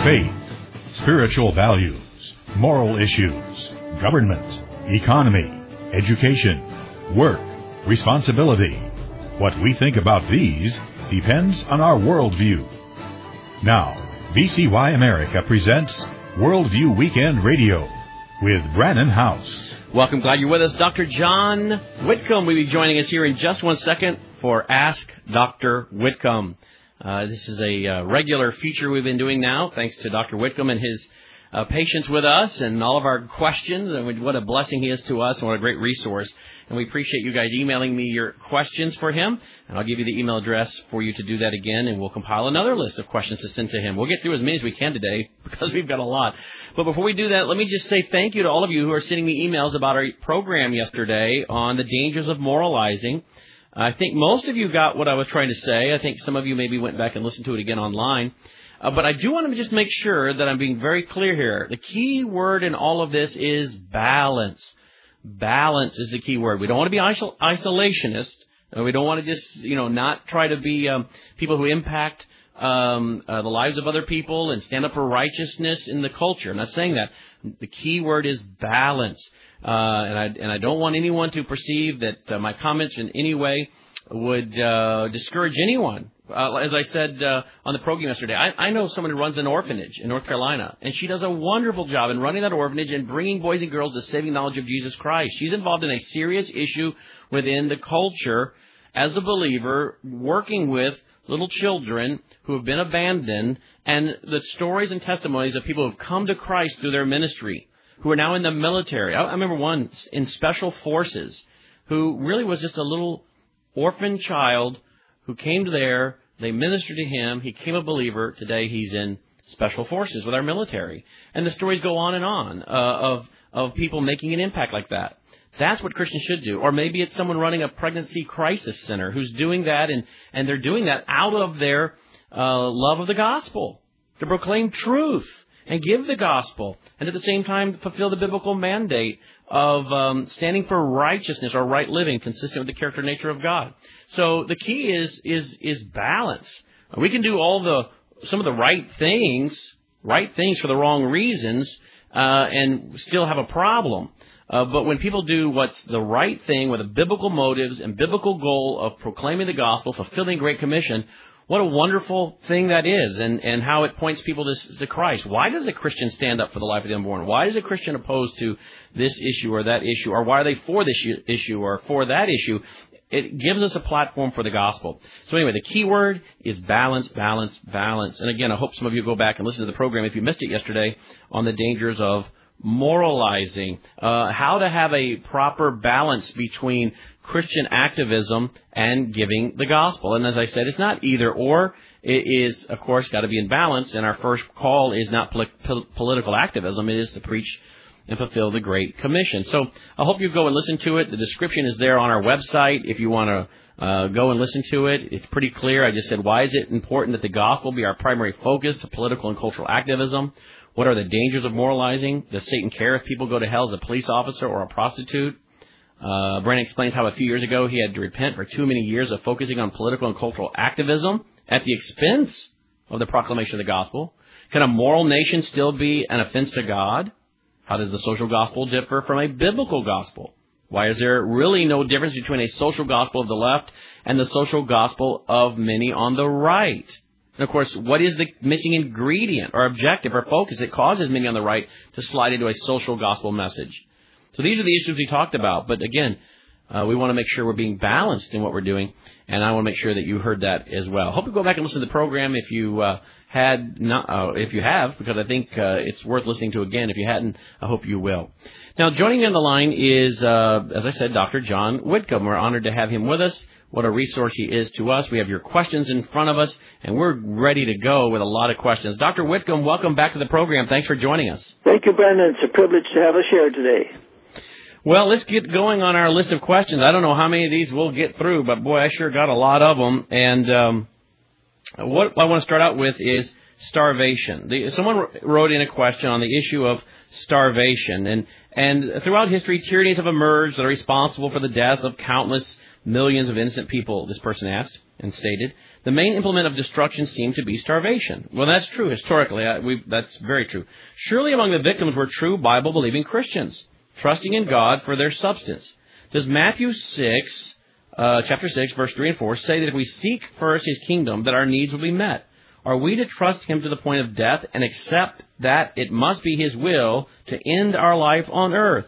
faith, spiritual values, moral issues, government, economy, education, work, responsibility. What we think about these depends on our worldview. Now, VCY America presents Worldview Weekend Radio with Brannon House. Welcome. Glad you're with us. Dr. John Whitcomb will be joining us here in just 1 second for Ask Dr. Whitcomb. This is a regular feature we've been doing now, thanks to Dr. Whitcomb and his patience with us and all of our questions. And what a blessing he is to us and what a great resource. And we appreciate you guys emailing me your questions for him. And I'll give you the email address for you to do that again, and we'll compile another list of questions to send to him. We'll get through as many as we can today because we've got a lot. But before we do that, let me just say thank you to all of you who are sending me emails about our program yesterday on the dangers of moralizing. I think most of you got what I was trying to say. I think some of you maybe went back and listened to it again online. But I do want to just make sure that I'm being very clear here. The key word in all of this is balance. Balance is the key word. We don't want to be isolationist. We don't want to just, not try to be people who impact the lives of other people and stand up for righteousness in the culture. I'm not saying that. The key word is balance. And I don't want anyone to perceive that my comments in any way would discourage anyone. As I said on the program yesterday, I know someone who runs an orphanage in North Carolina, and she does a wonderful job in running that orphanage and bringing boys and girls to saving knowledge of Jesus Christ. She's involved in a serious issue within the culture as a believer, working with little children who have been abandoned, and the stories and testimonies of people who have come to Christ through their ministry, who are now in the military. I remember one in Special Forces who really was just a little orphan child who came there. They ministered to him. He became a believer. Today he's in Special Forces with our military. And the stories go on and on of people making an impact like that. That's what Christians should do. Or maybe it's someone running a pregnancy crisis center who's doing that, and they're doing that out of their love of the gospel, to proclaim truth and give the gospel, and at the same time fulfill the biblical mandate of standing for righteousness or right living consistent with the character and nature of God. So the key is balance. We can do some of the right things for the wrong reasons, and still have a problem. But when people do what's the right thing with the biblical motives and biblical goal of proclaiming the gospel, fulfilling Great Commission, what a wonderful thing that is, and how it points people to Christ. Why does a Christian stand up for the life of the unborn? Why is a Christian opposed to this issue or that issue? Or why are they for this issue or for that issue? It gives us a platform for the gospel. So anyway, the key word is balance, balance, balance. And again, I hope some of you go back and listen to the program if you missed it yesterday on the dangers of moralizing, how to have a proper balance between Christian activism and giving the gospel. And as I said, it's not either or. It is, of course, got to be in balance. And our first call is not political activism. It is to preach and fulfill the Great Commission. So I hope you go and listen to it. The description is there on our website if you want to go and listen to it. It's pretty clear. I just said, why is it important that the gospel be our primary focus to political and cultural activism? What are the dangers of moralizing? Does Satan care if people go to hell as a police officer or a prostitute? Brannon explains how a few years ago he had to repent for too many years of focusing on political and cultural activism at the expense of the proclamation of the gospel. Can a moral nation still be an offense to God? How does the social gospel differ from a biblical gospel? Why is there really no difference between a social gospel of the left and the social gospel of many on the right? And, of course, what is the missing ingredient or objective or focus that causes many on the right to slide into a social gospel message? So these are the issues we talked about. But, again, we want to make sure we're being balanced in what we're doing, and I want to make sure that you heard that as well. Hope you go back and listen to the program if you if you have, because I think it's worth listening to again. If you hadn't, I hope you will. Now, joining me on the line is, as I said, Dr. John Whitcomb. We're honored to have him with us. What a resource he is to us. We have your questions in front of us, and we're ready to go with a lot of questions. Dr. Whitcomb, welcome back to the program. Thanks for joining us. Thank you, Brandon. It's a privilege to have us here today. Well, let's get going on our list of questions. I don't know how many of these we'll get through, but, boy, I sure got a lot of them. And what I want to start out with is starvation. Someone wrote in a question on the issue of starvation. And throughout history, tyrannies have emerged that are responsible for the deaths of countless millions of innocent people, this person asked and stated. The main implement of destruction seemed to be starvation. Well, that's true historically. That's very true. Surely among the victims were true Bible-believing Christians, trusting in God for their substance. Does Matthew 6, chapter 6, verse 3 and 4, say that if we seek first His kingdom, that our needs will be met? Are we to trust Him to the point of death and accept that it must be His will to end our life on earth?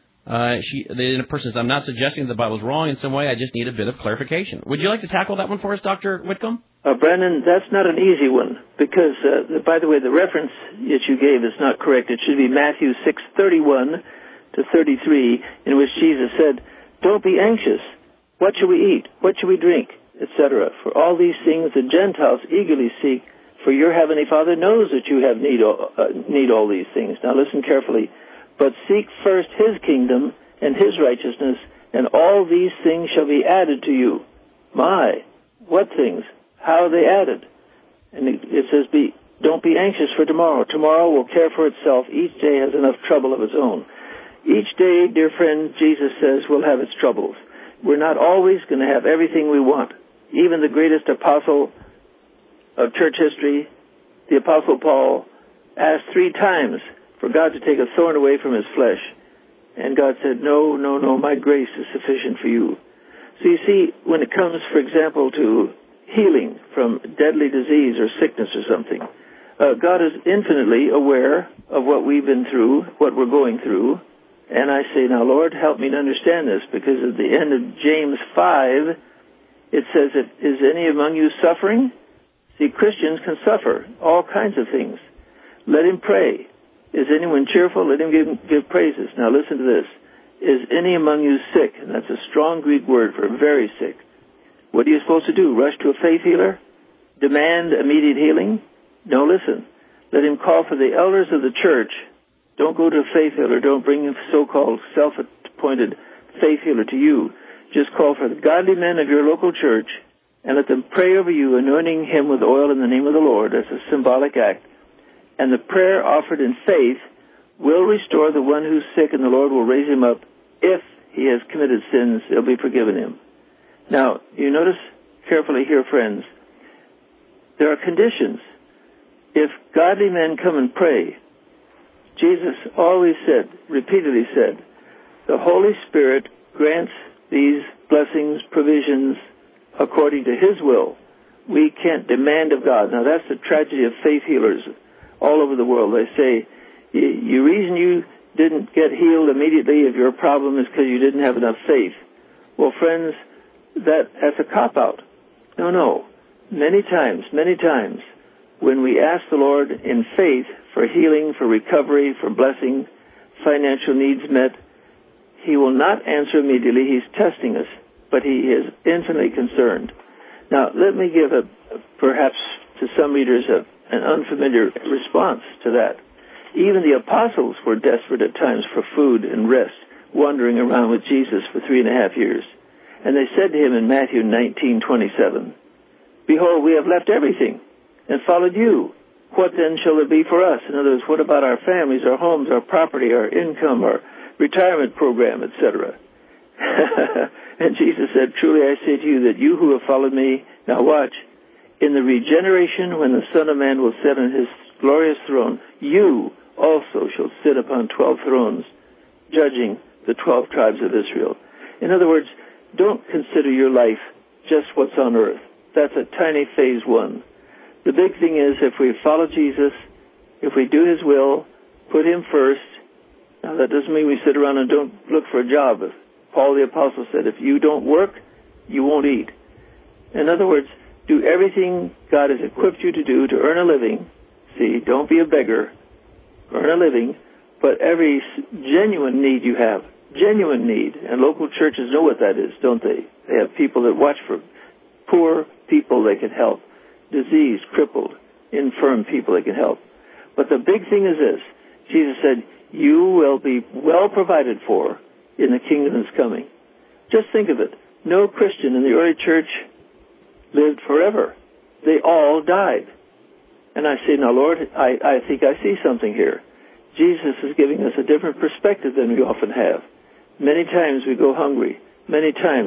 The person says, I'm not suggesting the Bible is wrong in some way. I just need a bit of clarification. Would you like to tackle that one for us, Dr. Whitcomb? Brandon, that's not an easy one because, by the way, the reference that you gave is not correct. It should be Matthew 6:31 to 33, in which Jesus said, don't be anxious. What shall we eat? What shall we drink? Etc. For all these things the Gentiles eagerly seek, for your heavenly Father knows that you have need all these things. Now listen carefully. But seek first His kingdom and His righteousness, and all these things shall be added to you. My, what things? How are they added? And it says, don't be anxious for tomorrow. Tomorrow will care for itself. Each day has enough trouble of its own. Each day, dear friend, Jesus says, will have its troubles. We're not always going to have everything we want. Even the greatest apostle of church history, the Apostle Paul, asked 3 times for God to take a thorn away from his flesh. And God said, no, my grace is sufficient for you. So you see, when it comes, for example, to healing from deadly disease or sickness or something, God is infinitely aware of what we've been through, what we're going through. And I say, now, Lord, help me to understand this, because at the end of James 5, it says, is any among you suffering? See, Christians can suffer all kinds of things. Let him pray. Is anyone cheerful? Let him give praises. Now listen to this. Is any among you sick? And that's a strong Greek word for very sick. What are you supposed to do? Rush to a faith healer? Demand immediate healing? No, listen. Let him call for the elders of the church. Don't go to a faith healer. Don't bring a so-called self-appointed faith healer to you. Just call for the godly men of your local church and let them pray over you, anointing him with oil in the name of the Lord. That's a symbolic act. And the prayer offered in faith will restore the one who's sick, and the Lord will raise him up. If he has committed sins, they'll be forgiven him. Now, you notice carefully here, friends, there are conditions. If godly men come and pray, Jesus always said, repeatedly said, the Holy Spirit grants these blessings, provisions, according to His will. We can't demand of God. Now, that's the tragedy of faith healers all over the world. They say, the reason you didn't get healed immediately of your problem is because you didn't have enough faith. Well, friends, that's a cop-out. No. Many times, when we ask the Lord in faith for healing, for recovery, for blessing, financial needs met, He will not answer immediately. He's testing us, but He is infinitely concerned. Now, let me give perhaps to some readers an unfamiliar response to that. Even the apostles were desperate at times for food and rest, wandering around with Jesus for 3.5 years. And they said to Him in Matthew 19:27, behold, we have left everything and followed you. What then shall there be for us? In other words, what about our families, our homes, our property, our income, our retirement program, etc.? And Jesus said, truly I say to you that you who have followed me, now watch, in the regeneration when the Son of Man will sit on His glorious throne, you also shall sit upon 12 thrones, judging the 12 tribes of Israel. In other words, don't consider your life just what's on earth. That's a tiny phase 1. The big thing is, if we follow Jesus, if we do His will, put Him first. Now, that doesn't mean we sit around and don't look for a job. As Paul the Apostle said, if you don't work, you won't eat. In other words, do everything God has equipped you to do to earn a living. See, don't be a beggar. Earn a living. But every genuine need you have, genuine need, and local churches know what that is, don't they? They have people that watch for poor people they can help, diseased, crippled, infirm people they can help. But the big thing is this. Jesus said, you will be well provided for in the kingdom that's coming. Just think of it. No Christian in the early church lived forever. They all died. And I say, now, Lord, I think I see something here. Jesus is giving us a different perspective than we often have. Many times we go hungry. Many times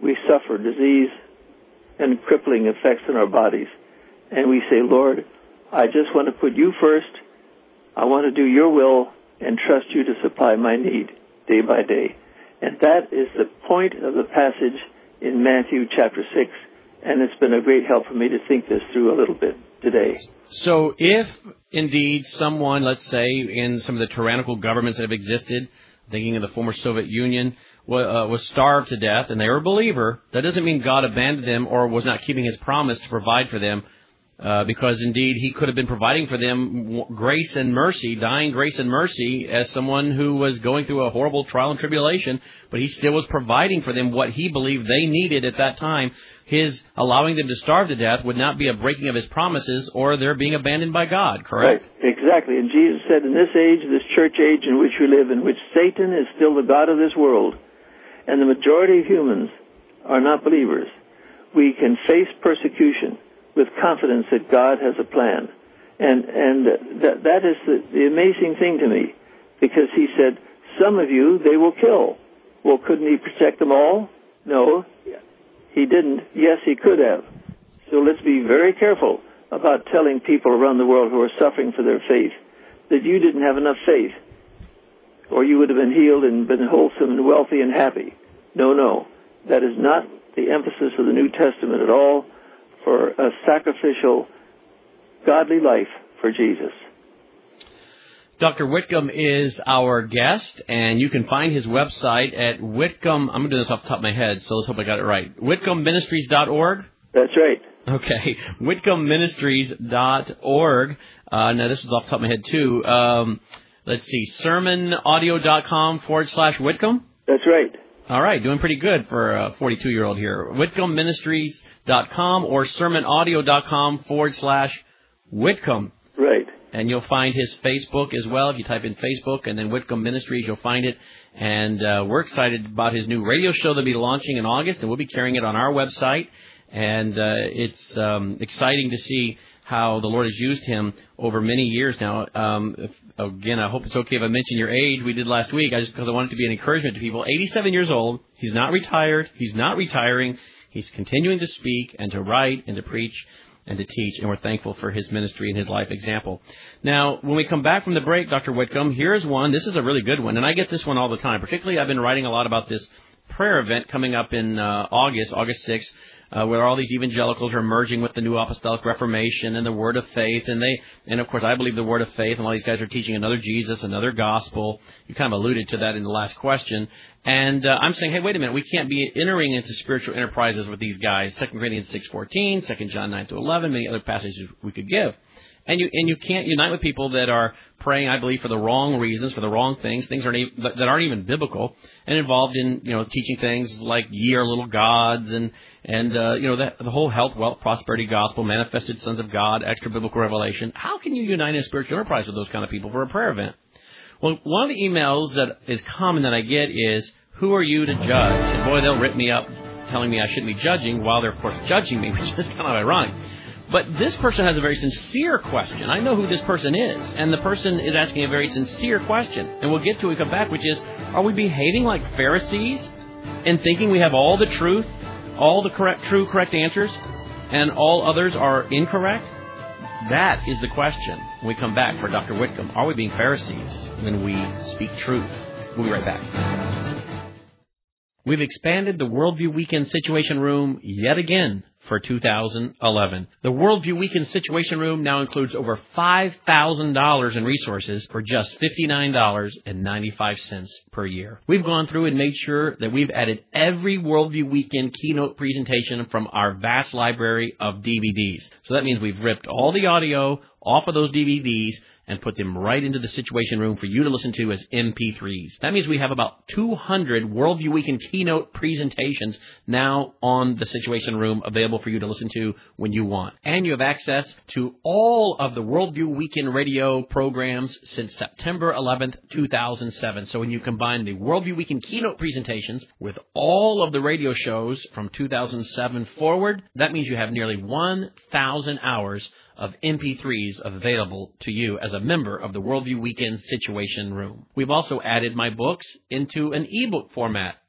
we suffer disease and crippling effects in our bodies. And we say, Lord, I just want to put you first. I want to do your will and trust you to supply my need day by day. And that is the point of the passage in Matthew chapter 6. And it's been a great help for me to think this through a little bit today. So if indeed someone, let's say, in some of the tyrannical governments that have existed, thinking of the former Soviet Union, was starved to death and they were a believer, that doesn't mean God abandoned them or was not keeping his promise to provide for them, because indeed he could have been providing for them grace and mercy, dying grace and mercy, as someone who was going through a horrible trial and tribulation, but he still was providing for them what he believed they needed at that time. His allowing them to starve to death would not be a breaking of his promises or their being abandoned by God, correct? Right, exactly. And Jesus said, in this age, this church age in which we live, in which Satan is still the god of this world, and the majority of humans are not believers, we can face persecution with confidence that God has a plan. And that is the amazing thing to me, because he said, some of you they will kill. Well, couldn't he protect them all? No, he didn't. Yes, he could have. So let's be very careful about telling people around the world who are suffering for their faith that you didn't have enough faith, or you would have been healed and been wholesome and wealthy and happy. No. That is not the emphasis of the New Testament at all, for a sacrificial, godly life for Jesus. Dr. Whitcomb is our guest, and you can find his website at Whitcomb. I'm going to do this off the top of my head, so let's hope I got it right. WhitcombMinistries.org? That's right. Okay, WhitcombMinistries.org. Now, this is off the top of my head, too. Let's see, sermonaudio.com/Whitcomb? That's right. All right, doing pretty good for a 42-year-old here. WhitcombMinistries.com or sermonaudio.com/Whitcomb. Right. And you'll find his Facebook as well. If you type in Facebook and then Whitcomb Ministries, you'll find it. And we're excited about his new radio show that'll be launching in August, and we'll be carrying it on our website. And it's exciting to see how the Lord has used him over many years now. Again, I hope it's okay if I mention your age. We did last week, because I want it to be an encouragement to people. 87 years old. He's not retired. He's not retiring. He's continuing to speak and to write and to preach and to teach, and we're thankful for his ministry and his life example. Now, when we come back from the break, Dr. Whitcomb, here's one. This is a really good one, and I get this one all the time. Particularly, I've been writing a lot about this prayer event coming up in August 6th, where all these evangelicals are merging with the New Apostolic Reformation and the Word of Faith, and of course I believe the Word of Faith, and all these guys are teaching another Jesus, another gospel. You kind of alluded to that in the last question. And I'm saying, hey, wait a minute, we can't be entering into spiritual enterprises with these guys. 2 Corinthians 6:14, 2 John 9-11, many other passages we could give. And you can't unite with people that are praying, I believe, for the wrong reasons, for the wrong things that aren't even biblical, and involved in teaching things like ye are little gods and the whole health, wealth, prosperity gospel, manifested sons of God, extra biblical revelation. How can you unite in a spiritual enterprise with those kind of people for a prayer event? Well, one of the emails that is common that I get is, who are you to judge? And boy, they'll rip me up telling me I shouldn't be judging while they're, of course, judging me, which is kind of ironic. But this person has a very sincere question. I know who this person is, and the person is asking a very sincere question. And we'll get to it when we come back, which is, are we behaving like Pharisees and thinking we have all the truth, all the correct answers, and all others are incorrect? That is the question when we come back for Dr. Whitcomb. Are we being Pharisees when we speak truth? We'll be right back. We've expanded the Worldview Weekend Situation Room yet again for 2011. The Worldview Weekend Situation Room now includes over $5,000 in resources for just $59.95 per year. We've gone through and made sure that we've added every Worldview Weekend keynote presentation from our vast library of DVDs. So that means we've ripped all the audio off of those DVDs and put them right into the Situation Room for you to listen to as MP3s. That means we have about 200 Worldview Weekend keynote presentations now on the Situation Room available for you to listen to when you want. And you have access to all of the Worldview Weekend radio programs since September 11th, 2007. So when you combine the Worldview Weekend keynote presentations with all of the radio shows from 2007 forward, that means you have nearly 1,000 hours of MP3s available to you as a member of the Worldview Weekend Situation Room. We've also added my books into an ebook format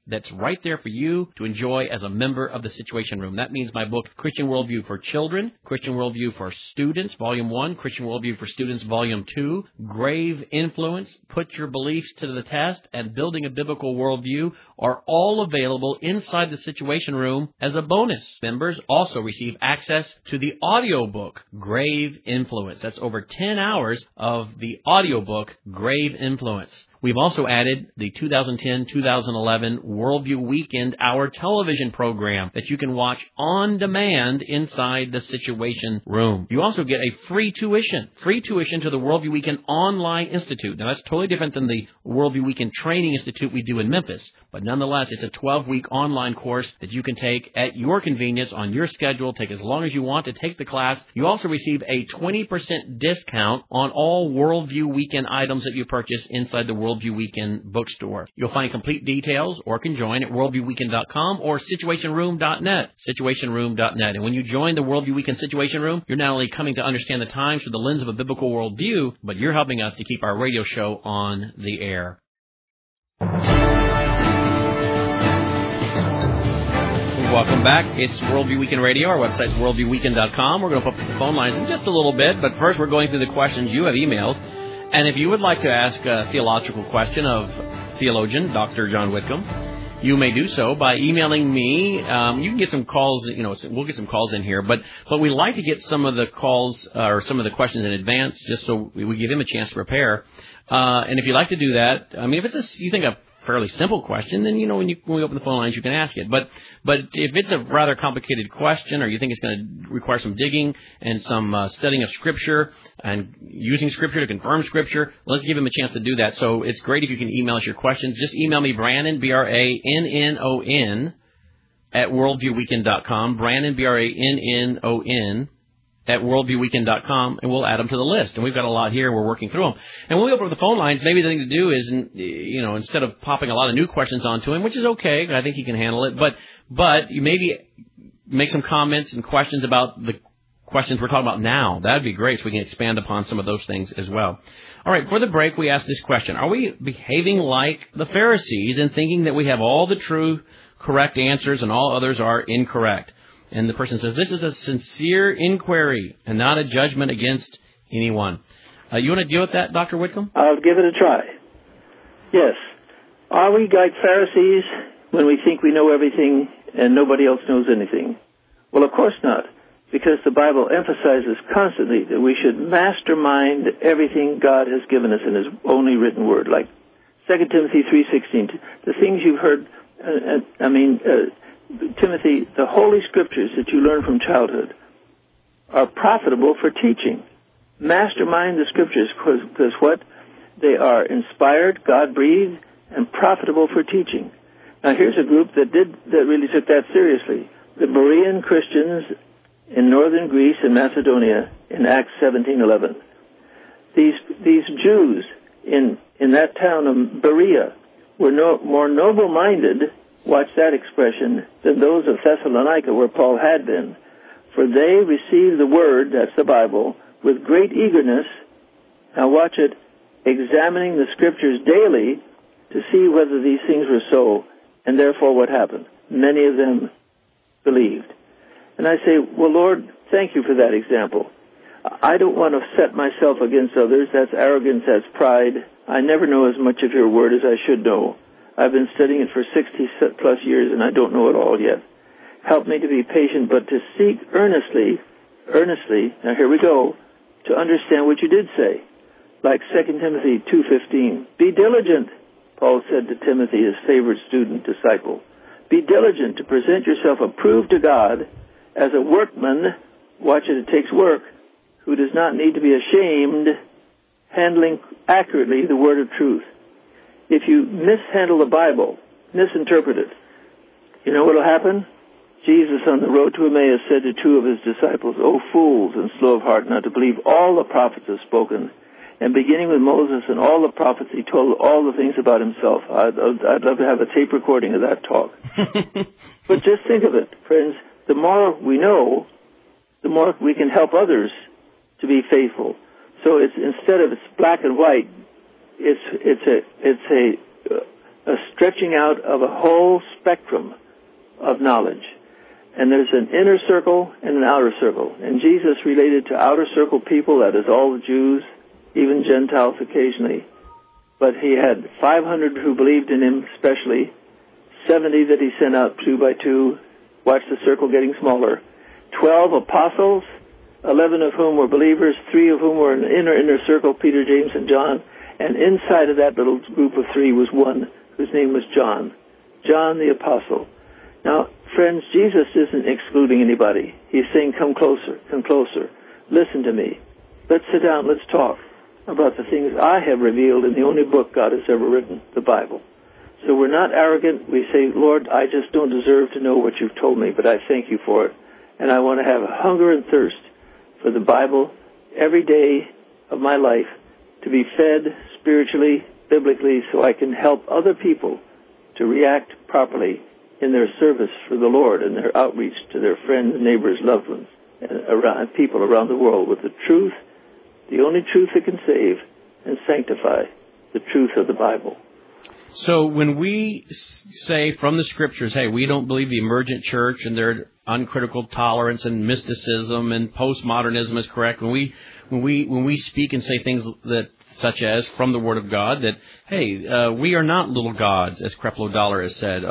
that's right there for you to enjoy as a member of the Situation Room. That means my book, Christian Worldview for Children, Christian Worldview for Students, Volume 1, Christian Worldview for Students, Volume 2, Grave Influence, Put Your Beliefs to the Test, and Building a Biblical Worldview are all available inside the Situation Room as a bonus. Members also receive access to the audiobook, Grave Influence. That's over 10 hours of the audiobook, Grave Influence. We've also added the 2010-2011 Worldview Weekend Hour television program that you can watch on demand inside the Situation Room. You also get a free tuition to the Worldview Weekend Online Institute. Now, that's totally different than the Worldview Weekend Training Institute we do in Memphis, but nonetheless, it's a 12-week online course that you can take at your convenience on your schedule, take as long as you want to take the class. You also receive a 20% discount on all Worldview Weekend items that you purchase inside the Worldview Weekend bookstore. You'll find complete details or can join at worldviewweekend.com or situationroom.net, situationroom.net. And when you join the Worldview Weekend Situation Room, you're not only coming to understand the times through the lens of a biblical worldview, but you're helping us to keep our radio show on the air. Welcome back. It's Worldview Weekend Radio. Our website's worldviewweekend.com. We're going to put up the phone lines in just a little bit, but first we're going through the questions you have emailed. And if you would like to ask a theological question of theologian Dr. John Whitcomb, you may do so by emailing me. You can get some calls, we'll get some calls in here, but we like to get some of the calls or some of the questions in advance just so we give him a chance to prepare. And if you'd like to do that, if it's you think a fairly simple question, then, when we open the phone lines, you can ask it. But if it's a rather complicated question or you think it's going to require some digging and some studying of Scripture and using Scripture to confirm Scripture, let's give him a chance to do that. So it's great if you can email us your questions. Just email me, Brannon, BRANNON, at worldviewweekend.com, Brannon, BRANNON, at worldviewweekend.com, and we'll add them to the list. And we've got a lot here. We're working through them. And when we open up the phone lines, maybe the thing to do is, instead of popping a lot of new questions onto him, which is okay, I think he can handle it, but you maybe make some comments and questions about the questions we're talking about now. That would be great, so we can expand upon some of those things as well. All right, for the break, we asked this question. Are we behaving like the Pharisees and thinking that we have all the true, correct answers and all others are incorrect? And the person says, this is a sincere inquiry and not a judgment against anyone. You want to deal with that, Dr. Whitcomb? I'll give it a try. Yes. Are we like Pharisees when we think we know everything and nobody else knows anything? Well, of course not, because the Bible emphasizes constantly that we should mastermind everything God has given us in His only written word, like 2 Timothy 3:16. The things you've heard, Timothy, the Holy Scriptures that you learn from childhood are profitable for teaching. Mastermind the Scriptures because what? They are inspired, God-breathed, and profitable for teaching. Now, here's a group that really took that seriously. The Berean Christians in northern Greece and Macedonia in Acts 17:11. These Jews in that town of Berea were more noble-minded, watch that expression, than those of Thessalonica where Paul had been. For they received the word, that's the Bible, with great eagerness. Now watch it, examining the Scriptures daily to see whether these things were so. And therefore what happened? Many of them believed. And I say, well, Lord, thank you for that example. I don't want to set myself against others. That's arrogance, that's pride. I never know as much of your word as I should know. I've been studying it for 60-plus years, and I don't know it all yet. Help me to be patient, but to seek earnestly, now here we go, to understand what you did say. Like 2 Timothy 2:15. Be diligent, Paul said to Timothy, his favorite student, disciple. Be diligent to present yourself approved to God as a workman, watch it takes work, who does not need to be ashamed, handling accurately the word of truth. If you mishandle the Bible, misinterpret it, you know what will happen? Jesus on the road to Emmaus said to two of his disciples, O fools and slow of heart not to believe all the prophets have spoken. And beginning with Moses and all the prophets, he told all the things about himself. I'd love to have a tape recording of that talk. But just think of it, friends. The more we know, the more we can help others to be faithful. So it's instead of it's black and white, it's a a stretching out of a whole spectrum of knowledge. And there's an inner circle and an outer circle. And Jesus related to outer circle people, that is all the Jews, even Gentiles occasionally. But he had 500 who believed in him especially, 70 that he sent out 2 by 2. Watch the circle getting smaller. 12 apostles, 11 of whom were believers, 3 of whom were in the inner circle, Peter, James, and John. And inside of that little group of 3 was one whose name was John. John the apostle. Now, friends, Jesus isn't excluding anybody. He's saying, come closer, listen to me. Let's sit down, let's talk about the things I have revealed in the only book God has ever written, the Bible. So we're not arrogant. We say, Lord, I just don't deserve to know what you've told me, but I thank you for it. And I want to have a hunger and thirst for the Bible every day of my life to be fed spiritually, biblically, so I can help other people to react properly in their service for the Lord and their outreach to their friends, neighbors, loved ones, and people around the world with the truth, the only truth that can save and sanctify, the truth of the Bible. So when we say from the Scriptures, hey, we don't believe the emergent church and their uncritical tolerance and mysticism and postmodernism is correct, when we speak and say things that such as from the Word of God that, hey, we are not little gods, as Creflo Dollar has said.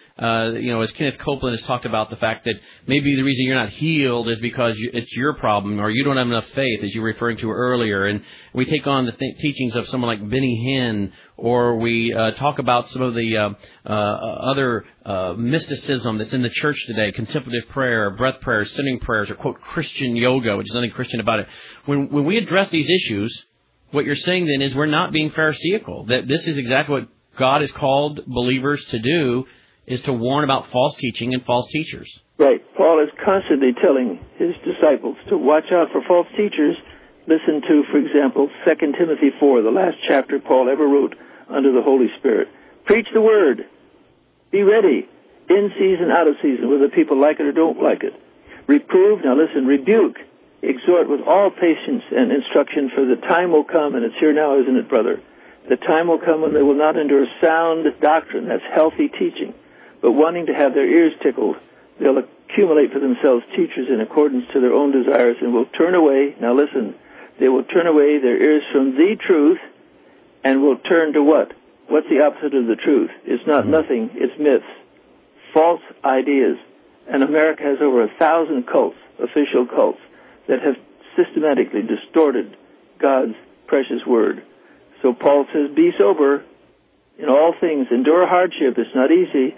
As Kenneth Copeland has talked about the fact that maybe the reason you're not healed is because it's your problem or you don't have enough faith, as you were referring to earlier. And we take on the teachings of someone like Benny Hinn, or we talk about some of the other mysticism that's in the church today, contemplative prayer, breath prayers, sitting prayers, or, quote, Christian yoga, which is nothing Christian about it. When we address these issues, what you're saying then is we're not being pharisaical, that this is exactly what God has called believers to do, is to warn about false teaching and false teachers. Right. Paul is constantly telling his disciples to watch out for false teachers. Listen to, for example, 2 Timothy 4, the last chapter Paul ever wrote under the Holy Spirit. Preach the word. Be ready, in season, out of season, whether people like it or don't like it. Reprove, now listen, rebuke, exhort with all patience and instruction, for the time will come, and it's here now, isn't it, brother? The time will come when they will not endure sound doctrine, that's healthy teaching, but wanting to have their ears tickled, they'll accumulate for themselves teachers in accordance to their own desires and will turn away, now listen, they will turn away their ears from the truth and will turn to what? What's the opposite of the truth? It's not nothing, it's myths, false ideas. And America has over 1,000 cults, official cults, that have systematically distorted God's precious word. So Paul says, be sober in all things, endure hardship, it's not easy.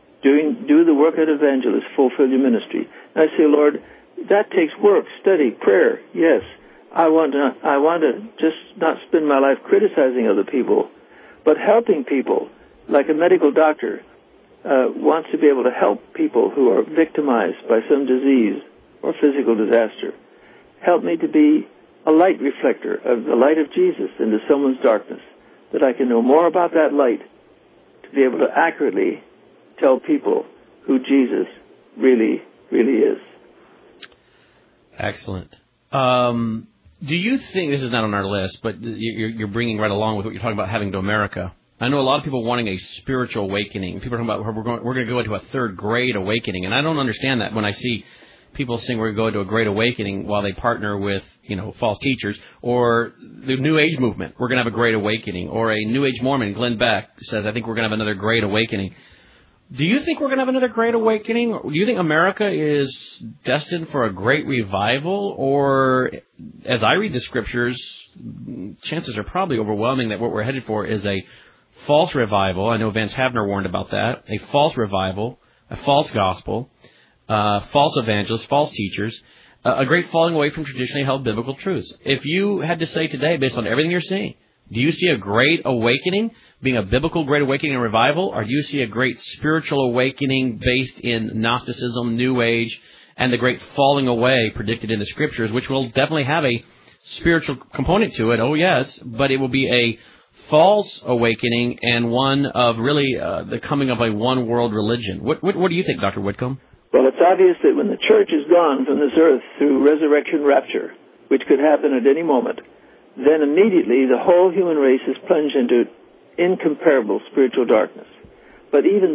Do the work of an evangelist, fulfill your ministry. And I say, Lord, that takes work, study, prayer. Yes, I want to just not spend my life criticizing other people, but helping people, like a medical doctor wants to be able to help people who are victimized by some disease or physical disaster. Help me to be a light reflector of the light of Jesus into someone's darkness, that I can know more about that light to be able to accurately tell people who Jesus really, really is. Excellent. Do you think, this is not on our list, but you're bringing right along with what you're talking about having to America. I know a lot of people wanting a spiritual awakening. People are talking about we're going to go into a third great awakening, and I don't understand that when I see people saying we're going to go into a great awakening while they partner with, false teachers, or the New Age movement, we're going to have a great awakening, or a New Age Mormon, Glenn Beck, says, I think we're going to have another great awakening. Do you think we're going to have another great awakening? Do you think America is destined for a great revival? Or, as I read the Scriptures, chances are probably overwhelming that what we're headed for is a false revival. I know Vance Havner warned about that. A false revival, a false gospel, false evangelists, false teachers, a great falling away from traditionally held biblical truths. If you had to say today, based on everything you're seeing, do you see a great awakening being a biblical great awakening and revival, or do you see a great spiritual awakening based in Gnosticism, New Age, and the great falling away predicted in the Scriptures, which will definitely have a spiritual component to it, oh yes, but it will be a false awakening and one of really the coming of a one-world religion. What do you think, Dr. Whitcomb? Well, it's obvious that when the church is gone from this earth through resurrection rapture, which could happen at any moment, then immediately the whole human race is plunged into incomparable spiritual darkness. But even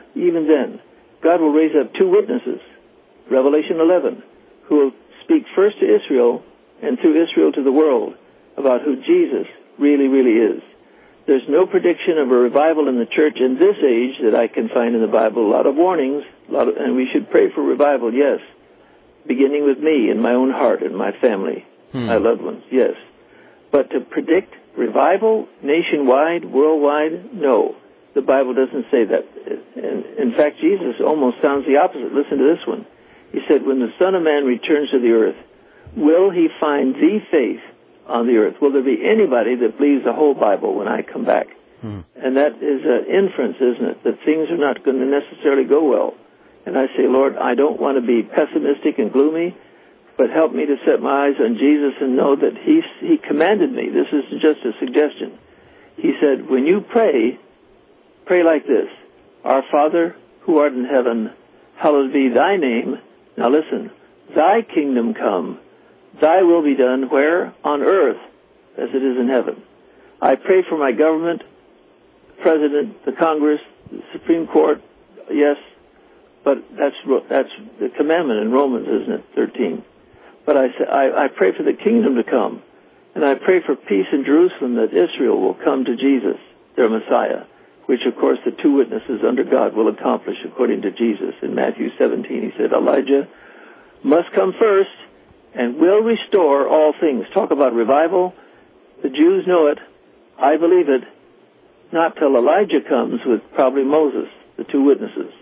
then, God will raise up two witnesses, Revelation 11, who will speak first to Israel and through Israel to the world about who Jesus really, really is. There's no prediction of a revival in the church in this age that I can find in the Bible. A lot of warnings, and we should pray for revival, yes, beginning with me in my own heart and my family, my loved ones, yes. But to predict revival nationwide, worldwide, no. The Bible doesn't say that. And in fact, Jesus almost sounds the opposite. Listen to this one. He said, when the Son of Man returns to the earth, will he find the faith on the earth? Will there be anybody that believes the whole Bible when I come back? And that is an inference, isn't it, that things are not going to necessarily go well. And I say, Lord, I don't want to be pessimistic and gloomy, but help me to set my eyes on Jesus and know that He commanded me. This is just a suggestion. He said, when you pray like this, Our Father who art in heaven, hallowed be thy name. Now listen, thy kingdom come, thy will be done where? On earth as it is in heaven. I pray for my government, the President, the Congress, the Supreme Court, yes, but that's the commandment in Romans, isn't it, 13. But I pray for the kingdom to come, and I pray for peace in Jerusalem, that Israel will come to Jesus, their Messiah, which, of course, the two witnesses under God will accomplish according to Jesus. In Matthew 17, he said, Elijah must come first and will restore all things. Talk about revival. The Jews know it. I believe it. Not till Elijah comes with probably Moses, the two witnesses.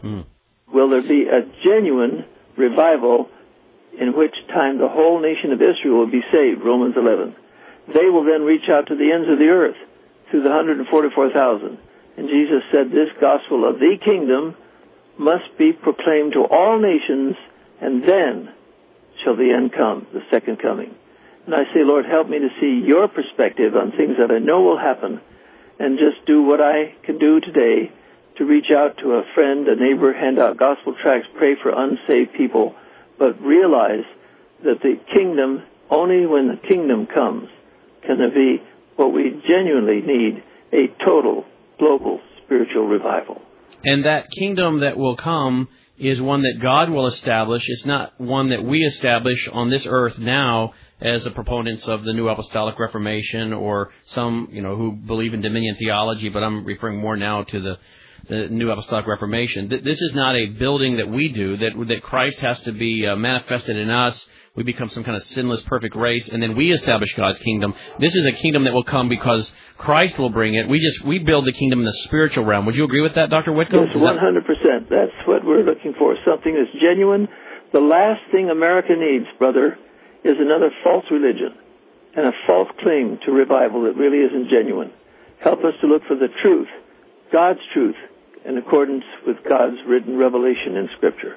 Will there be a genuine revival in which time the whole nation of Israel will be saved, Romans 11. They will then reach out to the ends of the earth through the 144,000. And Jesus said this gospel of the kingdom must be proclaimed to all nations, and then shall the end come, the second coming. And I say, Lord, help me to see your perspective on things that I know will happen, and just do what I can do today to reach out to a friend, a neighbor, hand out gospel tracts, pray for unsaved people, but realize that the kingdom, only when the kingdom comes can there be what we genuinely need, a total global spiritual revival. And that kingdom that will come is one that God will establish. It's not one that we establish on this earth now as the proponents of the New Apostolic Reformation or some, who believe in dominion theology, but I'm referring more now to the New Apostolic Reformation. This is not a building that we do, that Christ has to be manifested in us. We become some kind of sinless, perfect race, and then we establish God's kingdom. This is a kingdom that will come because Christ will bring it. We build the kingdom in the spiritual realm. Would you agree with that, Dr. Whitcomb? Yes, 100%. That's what we're looking for, something that's genuine. The last thing America needs, brother, is another false religion and a false claim to revival that really isn't genuine. Help us to look for the truth, God's truth, in accordance with God's written revelation in Scripture.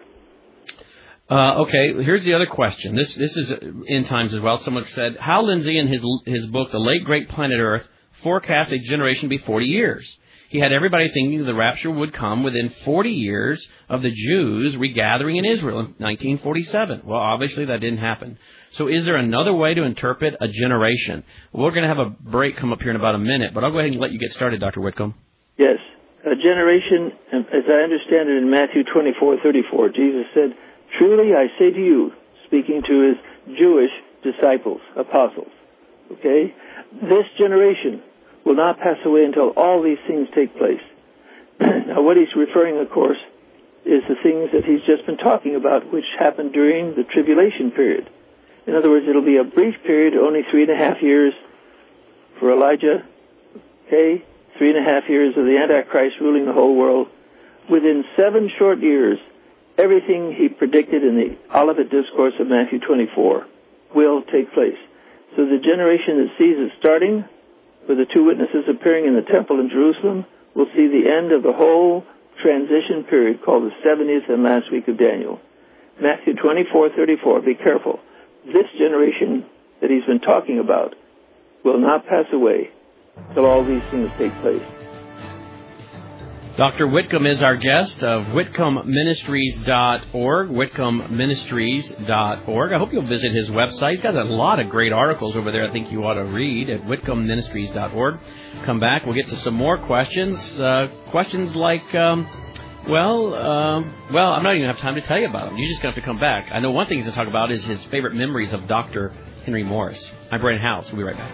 Okay, here's the other question. This is end times as well. Someone said, Hal Lindsey in his book, The Late Great Planet Earth, forecast a generation to be 40 years. He had everybody thinking the rapture would come within 40 years of the Jews regathering in Israel in 1947. Well, obviously that didn't happen. So is there another way to interpret a generation? We're going to have a break come up here in about a minute, but I'll go ahead and let you get started, Dr. Whitcomb. Yes. A generation, as I understand it in Matthew 24:34, Jesus said, truly I say to you, speaking to his Jewish disciples, apostles, okay, this generation will not pass away until all these things take place. Now what he's referring, of course, is the things that he's just been talking about, which happened during the tribulation period. In other words, it'll be a brief period, only 3.5 years for Elijah, okay, 3.5 years of the Antichrist ruling the whole world. Within 7 short years, everything he predicted in the Olivet Discourse of Matthew 24 will take place. So the generation that sees it starting with the two witnesses appearing in the temple in Jerusalem will see the end of the whole transition period called the 70th and last week of Daniel. Matthew 24:34, be careful. This generation that he's been talking about will not pass away till all these things take place. Dr. Whitcomb is our guest of WhitcombMinistries.org, WhitcombMinistries.org. I hope you'll visit his website. He's got a lot of great articles over there I think you ought to read at WhitcombMinistries.org. Come back. We'll get to some more questions. Questions like, I'm not even going to have time to tell you about them. You're just going to have to come back. I know one thing he's going to talk about is his favorite memories of Dr. Henry Morris. I'm Brandon House. We'll be right back.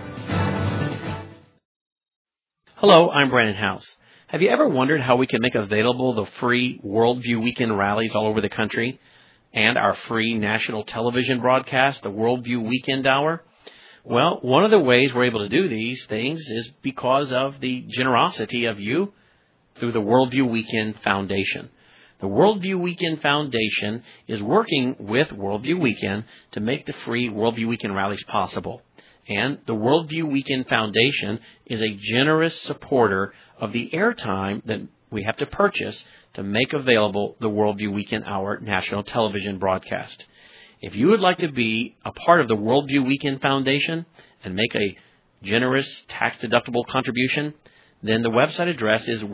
Hello, I'm Brandon House. Have you ever wondered how we can make available the free Worldview Weekend rallies all over the country and our free national television broadcast, the Worldview Weekend Hour? Well, one of the ways we're able to do these things is because of the generosity of you through the Worldview Weekend Foundation. The Worldview Weekend Foundation is working with Worldview Weekend to make the free Worldview Weekend rallies possible. And the Worldview Weekend Foundation is a generous supporter of the airtime that we have to purchase to make available the Worldview Weekend Hour national television broadcast. If you would like to be a part of the Worldview Weekend Foundation and make a generous tax-deductible contribution, then the website address is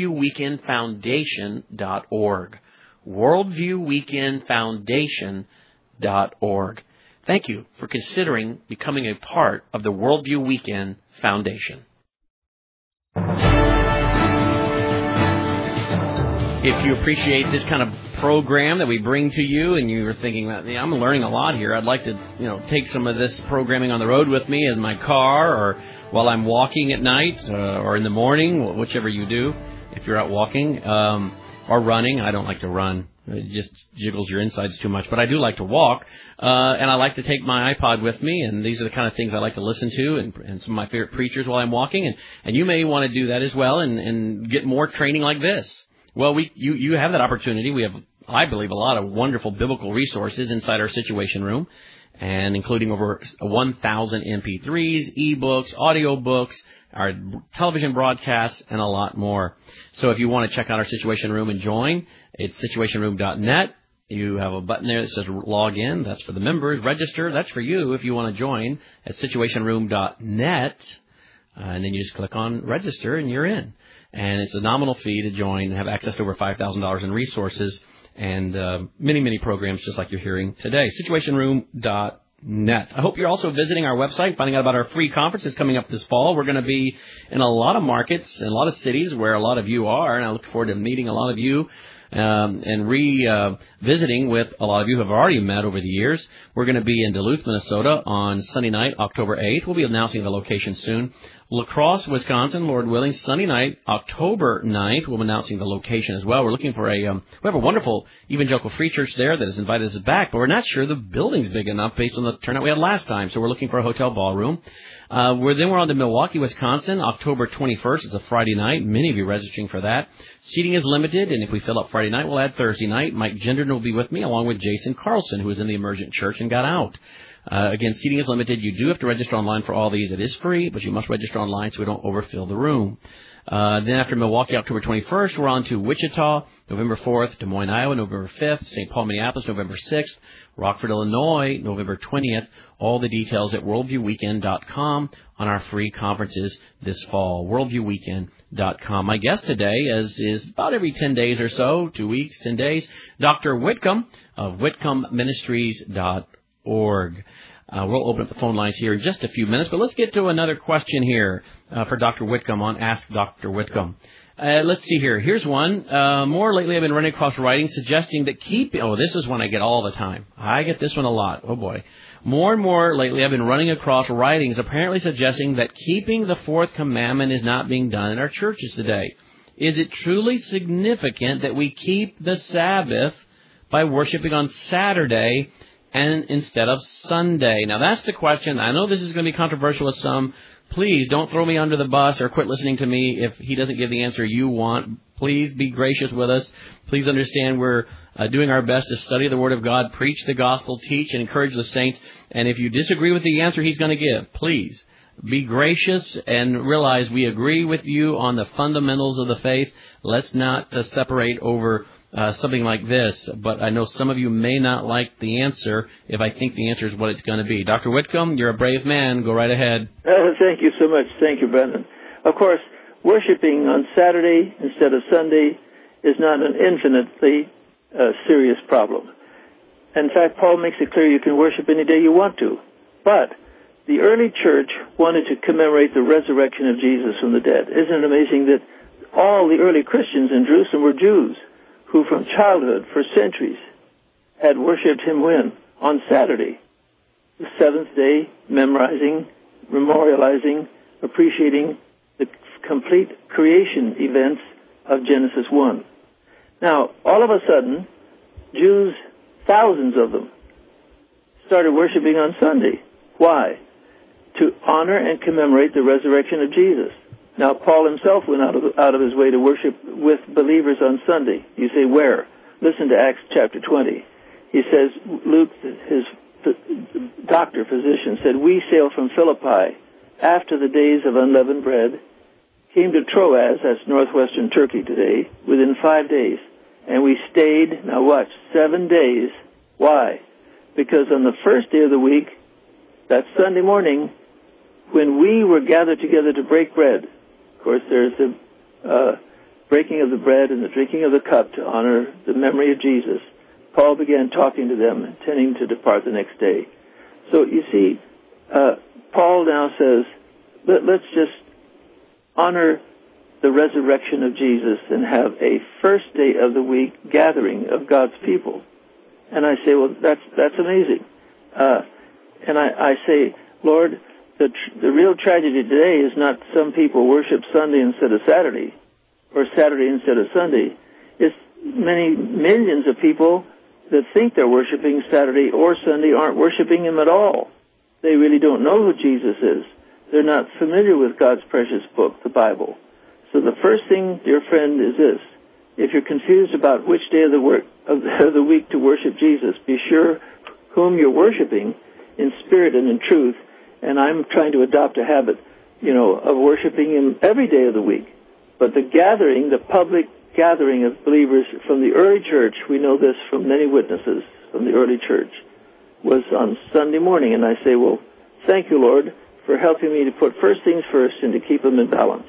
worldviewweekendfoundation.org. worldviewweekendfoundation.org. Thank you for considering becoming a part of the Worldview Weekend Foundation. If you appreciate this kind of program that we bring to you and you're thinking, I'm learning a lot here, I'd like to take some of this programming on the road with me in my car or while I'm walking at night or in the morning, whichever you do, if you're out walking or running. I don't like to run. It just jiggles your insides too much. But I do like to walk, and I like to take my iPod with me, and these are the kind of things I like to listen to and some of my favorite preachers while I'm walking. And you may want to do that as well and get more training like this. Well, you have that opportunity. We have, I believe, a lot of wonderful biblical resources inside our Situation Room, and including over 1,000 MP3s, e-books, audio books, our television broadcasts, and a lot more. So if you want to check out our Situation Room and join, it's situationroom.net. You have a button there that says log in. That's for the members. Register. That's for you if you want to join at situationroom.net. And then you just click on register and you're in. And it's a nominal fee to join and have access to over $5,000 in resources and many, many programs just like you're hearing today. Situationroom.net. I hope you're also visiting our website, finding out about our free conferences coming up this fall. We're going to be in a lot of markets and a lot of cities where a lot of you are, and I look forward to meeting a lot of you and revisiting with a lot of you who have already met over the years. We're going to be in Duluth, Minnesota on Sunday night, October 8th. We'll be announcing the location soon. La Crosse, Wisconsin, Lord willing, Sunday night, October 9th. We'll be announcing the location as well. We're looking for we have a wonderful evangelical free church there that has invited us back, but we're not sure the building's big enough based on the turnout we had last time, so we're looking for a hotel ballroom. We're on to Milwaukee, Wisconsin, October 21st. It's a Friday night. Many of you are registering for that. Seating is limited, and if we fill up Friday night, we'll add Thursday night. Mike Gendron will be with me, along with Jason Carlson, who was in the Emergent Church and got out. Again, seating is limited. You do have to register online for all these. It is free, but you must register online so we don't overfill the room. Then after Milwaukee, October 21st, we're on to Wichita, November 4th, Des Moines, Iowa, November 5th, St. Paul, Minneapolis, November 6th, Rockford, Illinois, November 20th. All the details at worldviewweekend.com on our free conferences this fall, worldviewweekend.com. My guest today is about every 10 days or so, 2 weeks, 10 days, Dr. Whitcomb of WhitcombMinistries.org. We'll open up the phone lines here in just a few minutes, but let's get to another question here for Dr. Whitcomb on Ask Dr. Whitcomb. Let's see here. Here's one. More lately, I've been running across writings suggesting that this is one I get all the time. I get this one a lot. Oh, boy. More and more lately, I've been running across writings apparently suggesting that keeping the fourth commandment is not being done in our churches today. Is it truly significant that we keep the Sabbath by worshiping on Saturday and instead of Sunday? Now, that's the question. I know this is going to be controversial with some. Please don't throw me under the bus or quit listening to me if he doesn't give the answer you want. Please be gracious with us. Please understand we're doing our best to study the Word of God, preach the gospel, teach, and encourage the saints. And if you disagree with the answer he's going to give, please be gracious and realize we agree with you on the fundamentals of the faith. Let's not separate over something like this, but I know some of you may not like the answer if I think the answer is what it's going to be. Dr. Whitcomb, you're a brave man. Go right ahead. Thank you so much. Thank you, Brendan. Of course, worshiping on Saturday instead of Sunday is not an infinitely serious problem. In fact, Paul makes it clear you can worship any day you want to. But the early church wanted to commemorate the resurrection of Jesus from the dead. Isn't it amazing that all the early Christians in Jerusalem were Jews who from childhood for centuries had worshipped him when? On Saturday, the seventh day, memorizing, memorializing, appreciating the complete creation events of Genesis 1. Now, all of a sudden, Jews, thousands of them, started worshiping on Sunday. Why? To honor and commemorate the resurrection of Jesus. Now, Paul himself went out of his way to worship with believers on Sunday. You say, where? Listen to Acts chapter 20. He says, Luke, his doctor, physician, said, we sailed from Philippi after the days of unleavened bread, came to Troas, that's northwestern Turkey today, within 5 days. And we stayed, now watch, 7 days. Why? Because on the first day of the week, that Sunday morning, when we were gathered together to break bread, of course there's the breaking of the bread and the drinking of the cup to honor the memory of Jesus, Paul began talking to them, intending to depart the next day. So you see, Paul now says, let's just honor the resurrection of Jesus and have a first day of the week gathering of God's people. And I say, well, that's amazing. And I say, Lord, the real tragedy today is not some people worship Sunday instead of Saturday, or Saturday instead of Sunday. It's many millions of people that think they're worshiping Saturday or Sunday aren't worshiping him at all. They really don't know who Jesus is. They're not familiar with God's precious book, the Bible. So the first thing, dear friend, is this. If you're confused about which day of the week to worship Jesus, be sure whom you're worshiping in spirit and in truth. And I'm trying to adopt a habit, of worshiping him every day of the week. But the gathering, the public gathering of believers from the early church, we know this from many witnesses from the early church, was on Sunday morning. And I say, well, thank you, Lord, for helping me to put first things first and to keep them in balance.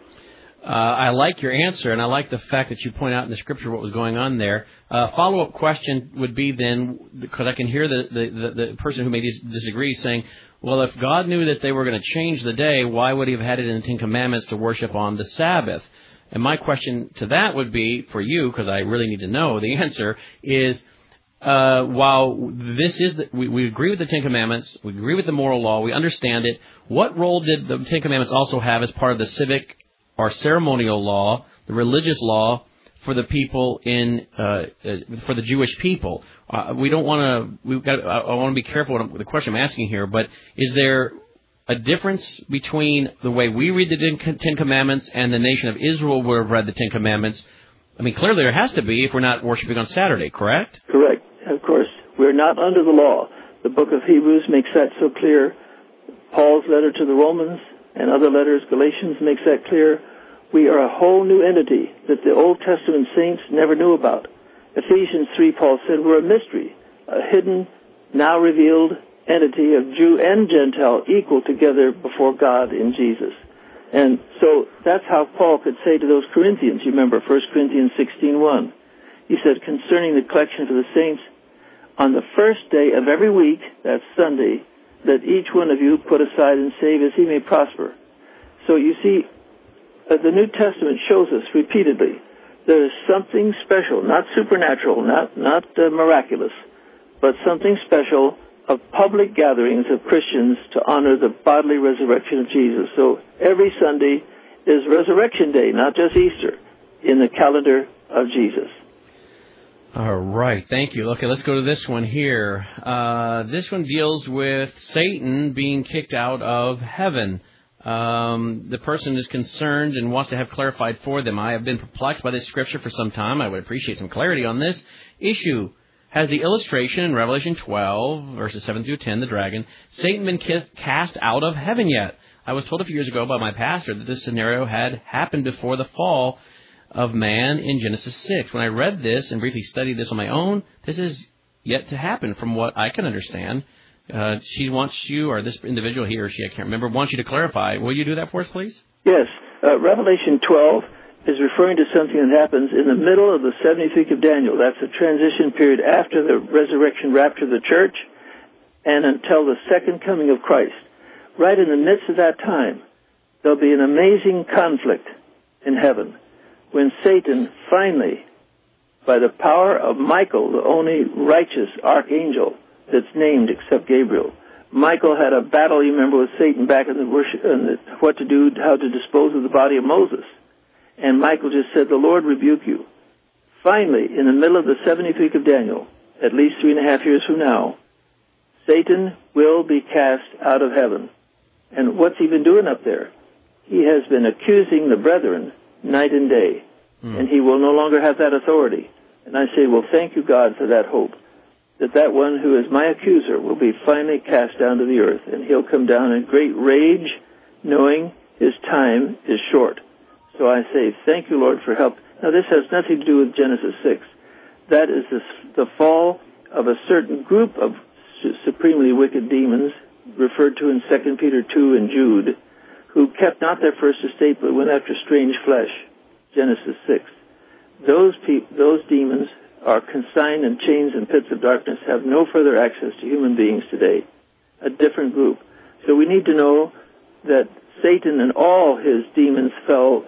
I like your answer, and I like the fact that you point out in the Scripture what was going on there. Follow-up question would be then, because I can hear the person who may disagree saying, well, if God knew that they were going to change the day, why would he have had it in the Ten Commandments to worship on the Sabbath? And my question to that would be, for you, because I really need to know the answer, is while this is, we agree with the Ten Commandments, we agree with the moral law, we understand it, what role did the Ten Commandments also have as part of the civic or ceremonial law, the religious law, for the people for the Jewish people? We don't want to, I want to be careful with the question I'm asking here, but is there a difference between the way we read the Ten Commandments and the nation of Israel would have read the Ten Commandments? I mean, clearly there has to be if we're not worshiping on Saturday, correct? Correct. Of course, we're not under the law. The book of Hebrews makes that so clear. Paul's letter to the Romans and other letters, Galatians, makes that clear. We are a whole new entity that the Old Testament saints never knew about. Ephesians 3, Paul said, we're a mystery, a hidden, now revealed entity of Jew and Gentile equal together before God in Jesus. And so that's how Paul could say to those Corinthians, you remember 1 Corinthians 16:1. He said, concerning the collection for the saints, on the first day of every week, that's Sunday, let each one of you put aside and save as he may prosper. So you see, the New Testament shows us repeatedly there is something special, not supernatural, not miraculous, but something special of public gatherings of Christians to honor the bodily resurrection of Jesus. So every Sunday is Resurrection Day, not just Easter, in the calendar of Jesus. All right, thank you. Okay, let's go to this one here. This one deals with Satan being kicked out of heaven. The person is concerned and wants to have clarified for them. I have been perplexed by this scripture for some time. I would appreciate some clarity on this issue. Has the illustration in Revelation 12, verses 7 through 10, the dragon, Satan been cast out of heaven yet? I was told a few years ago by my pastor that this scenario had happened before the fall of man in Genesis 6. When I read this and briefly studied this on my own, this is yet to happen from what I can understand. She wants you, or this individual, he or she, I can't remember, wants you to clarify. Will you do that for us, please? Yes. Revelation 12 is referring to something that happens in the middle of the 70th week of Daniel. That's the transition period after the resurrection rapture of the church and until the second coming of Christ. Right in the midst of that time, there'll be an amazing conflict in heaven when Satan finally, by the power of Michael, the only righteous archangel that's named except Gabriel, Michael had a battle, you remember, with Satan back in the worship, what to do, how to dispose of the body of Moses. And Michael just said, the Lord rebuke you. Finally, in the middle of the 70th week of Daniel, at least 3.5 years from now, Satan will be cast out of heaven. And what's he been doing up there? He has been accusing the brethren night and day. And he will no longer have that authority. And I say, well, thank you, God, for that hope, that one who is my accuser will be finally cast down to the earth, and he'll come down in great rage, knowing his time is short. So I say, thank you, Lord, for help. Now, this has nothing to do with Genesis 6. That is the fall of a certain group of supremely wicked demons, referred to in 2 Peter 2 and Jude, who kept not their first estate, but went after strange flesh, Genesis 6. Those demons are consigned in chains and pits of darkness, have no further access to human beings today, a different group. So we need to know that Satan and all his demons fell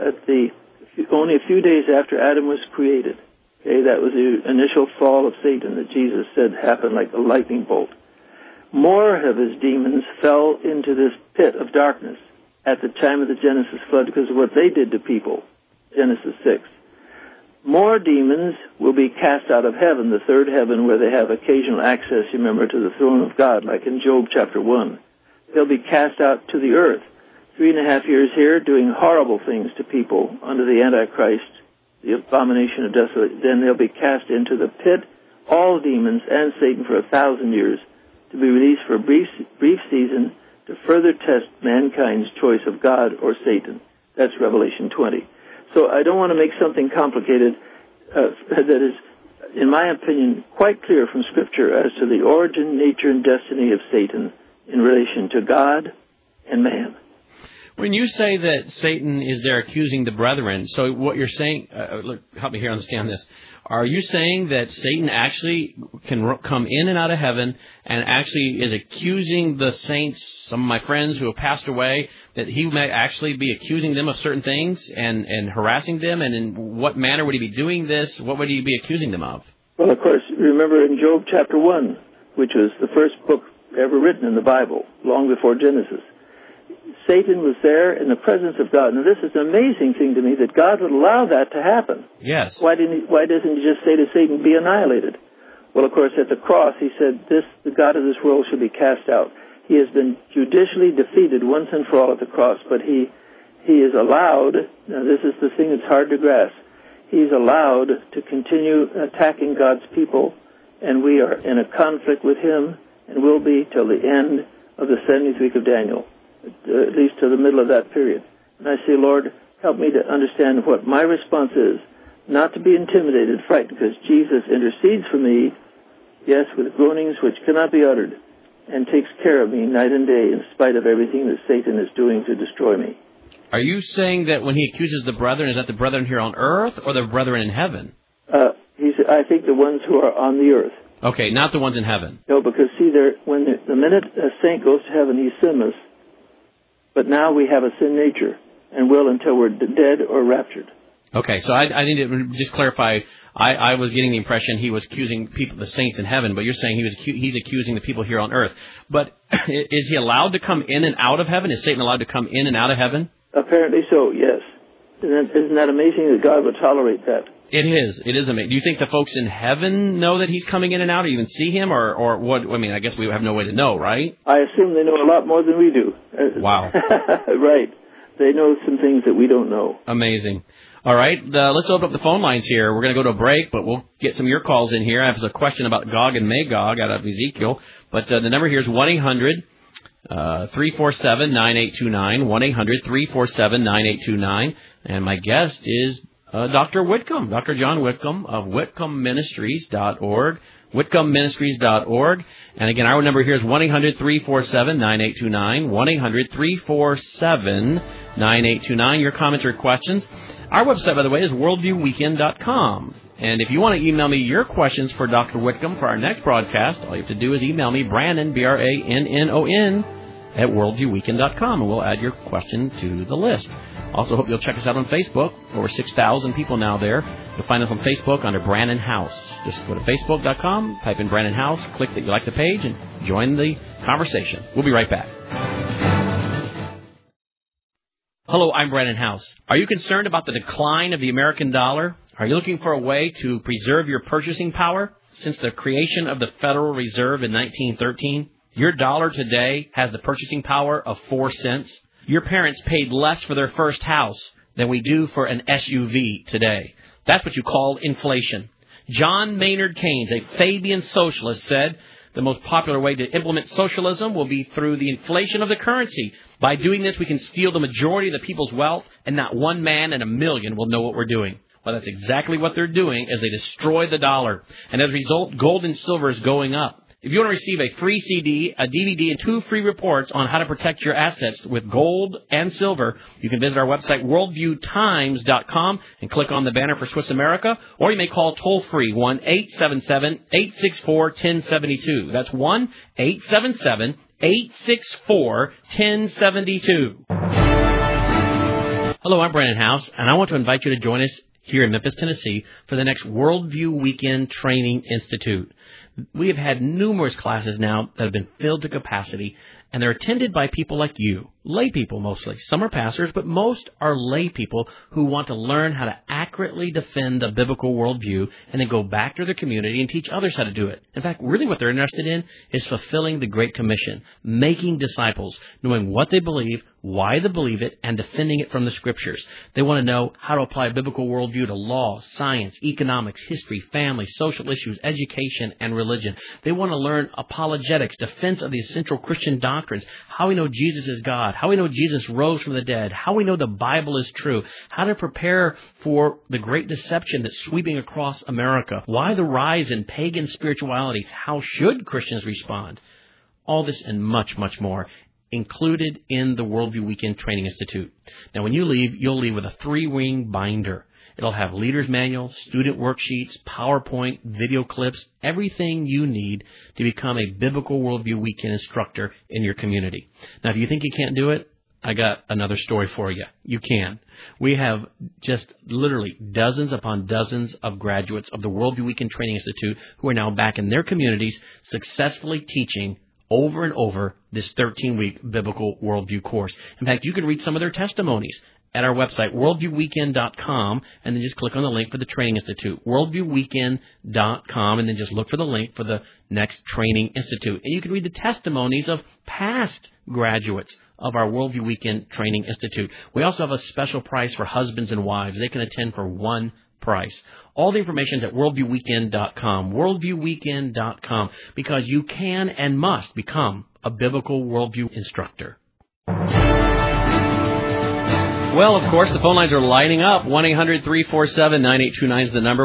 only a few days after Adam was created. Okay, that was the initial fall of Satan that Jesus said happened like a lightning bolt. More of his demons fell into this pit of darkness at the time of the Genesis flood because of what they did to people, Genesis 6. More demons will be cast out of heaven, the third heaven, where they have occasional access, you remember, to the throne of God, like in Job chapter 1. They'll be cast out to the earth. 3.5 years here, doing horrible things to people under the Antichrist, the abomination of desolation. Then they'll be cast into the pit, all demons and Satan, for 1,000 years, to be released for a brief season to further test mankind's choice of God or Satan. That's Revelation 20. So I don't want to make something complicated that is, in my opinion, quite clear from Scripture as to the origin, nature, and destiny of Satan in relation to God and man. When you say that Satan is there accusing the brethren, so what you're saying, look, help me here understand this. Are you saying that Satan actually can come in and out of heaven and actually is accusing the saints, some of my friends who have passed away, that he may actually be accusing them of certain things and harassing them? And in what manner would he be doing this? What would he be accusing them of? Well, of course, remember in Job chapter 1, which was the first book ever written in the Bible, long before Genesis, Satan was there in the presence of God. Now, this is an amazing thing to me that God would allow that to happen. Yes. Why doesn't he just say to Satan, be annihilated? Well, of course, at the cross, he said, the God of this world should be cast out. He has been judicially defeated once and for all at the cross, but he is allowed, now this is the thing that's hard to grasp, he's allowed to continue attacking God's people, and we are in a conflict with him, and will be till the end of the 70th week of Daniel, at least to the middle of that period. And I say, Lord, help me to understand what my response is, not to be intimidated, frightened, because Jesus intercedes for me, yes, with groanings which cannot be uttered, and takes care of me night and day in spite of everything that Satan is doing to destroy me. Are you saying that when he accuses the brethren, is that the brethren here on earth or the brethren in heaven? I think the ones who are on the earth. Okay, not the ones in heaven. No, because see, when the minute a saint goes to heaven, he's sinless. But now we have a sin nature, and will until we're dead or raptured. Okay, so I need to just clarify. I was getting the impression he was accusing people, the saints in heaven, but you're saying he's accusing the people here on earth. But is he allowed to come in and out of heaven? Is Satan allowed to come in and out of heaven? Apparently so, yes. Isn't that amazing that God would tolerate that? It is. It is amazing. Do you think the folks in heaven know that he's coming in and out, or even see him, or what? I mean, I guess we have no way to know, right? I assume they know a lot more than we do. Wow. Right. They know some things that we don't know. Amazing. All right, let's open up the phone lines here. We're going to go to a break, but we'll get some of your calls in here. I have a question about Gog and Magog out of Ezekiel. But the number here is 1-800-347-9829, 1-800-347-9829. And my guest is Dr. Whitcomb, Dr. John Whitcomb of WhitcombMinistries.org. WhitcomMinistries.org. And again, our number here is 1-800-347-9829, 1-800-347-9829. Your comments or questions. Our website, by the way, is worldviewweekend.com. And if you want to email me your questions for Dr. Whitcomb for our next broadcast, all you have to do is email me, Brannon, Brannon, at worldviewweekend.com, and we'll add your question to the list. Also, hope you'll check us out on Facebook. Over 6,000 people now there. You'll find us on Facebook under Brannon House. Just go to Facebook.com, type in Brannon House, click that you like the page, and join the conversation. We'll be right back. Hello, I'm Brannon House. Are you concerned about the decline of the American dollar? Are you looking for a way to preserve your purchasing power? Since the creation of the Federal Reserve in 1913, your dollar today has the purchasing power of 4 cents. Your parents paid less for their first house than we do for an SUV today. That's what you call inflation. John Maynard Keynes, a Fabian socialist, said the most popular way to implement socialism will be through the inflation of the currency. By doing this, we can steal the majority of the people's wealth, and not one man in a million will know what we're doing. Well, that's exactly what they're doing as they destroy the dollar. And as a result, gold and silver is going up. If you want to receive a free CD, a DVD, and 2 free reports on how to protect your assets with gold and silver, you can visit our website, worldviewtimes.com, and click on the banner for Swiss America, or you may call toll-free, 1-877-864-1072. That's 1-877-864-1072. Hello, I'm Brannon House, and I want to invite you to join us here in Memphis, Tennessee, for the next Worldview Weekend Training Institute. We have had numerous classes now that have been filled to capacity, and they're attended by people like you, lay people mostly. Some are pastors, but most are lay people who want to learn how to accurately defend the biblical worldview and then go back to their community and teach others how to do it. In fact, really what they're interested in is fulfilling the Great Commission, making disciples, knowing what they believe, why they believe it, and defending it from the Scriptures. They want to know how to apply a biblical worldview to law, science, economics, history, family, social issues, education, and religion. They want to learn apologetics, defense of the essential Christian doctrines, how we know Jesus is God, how we know Jesus rose from the dead, how we know the Bible is true, how to prepare for the great deception that's sweeping across America, why the rise in pagan spirituality, how should Christians respond. All this and much, much more included in the Worldview Weekend Training Institute. Now, when you leave, you'll leave with a 3-ring binder. It'll have leader's manual, student worksheets, PowerPoint, video clips, everything you need to become a biblical worldview weekend instructor in your community. Now, if you think you can't do it, I got another story for you. You can. We have just literally dozens upon dozens of graduates of the Worldview Weekend Training Institute who are now back in their communities successfully teaching over and over this 13-week biblical worldview course. In fact, you can read some of their testimonies at our website, worldviewweekend.com, and then just click on the link for the Training Institute, worldviewweekend.com, and then just look for the link for the next Training Institute. And you can read the testimonies of past graduates of our Worldview Weekend Training Institute. We also have a special price for husbands and wives. They can attend for one price. All the information is at worldviewweekend.com, worldviewweekend.com, because you can and must become a biblical worldview instructor. Well, of course, the phone lines are lighting up. 1-800-347-9829 is the number.